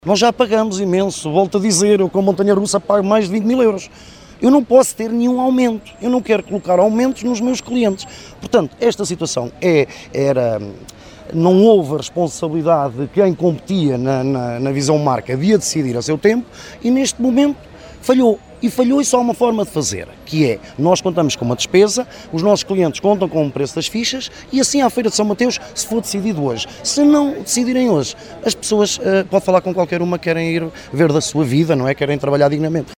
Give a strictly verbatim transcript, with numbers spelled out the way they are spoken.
Nós já pagamos imenso, volto a dizer, eu com a montanha-russa pago mais de vinte mil euros. Eu não posso ter nenhum aumento, eu não quero colocar aumentos nos meus clientes. Portanto, esta situação é, era, não houve a responsabilidade de quem competia na, na, na visão marca de a decidir a seu tempo e neste momento falhou. E falhou e só há uma forma de fazer, que é, nós contamos com uma despesa, os nossos clientes contam com o preço das fichas e assim à Feira de São Mateus, se for decidido hoje. Se não decidirem hoje, as pessoas, uh, pode falar com qualquer uma, querem ir ver da sua vida, não é? Querem trabalhar dignamente.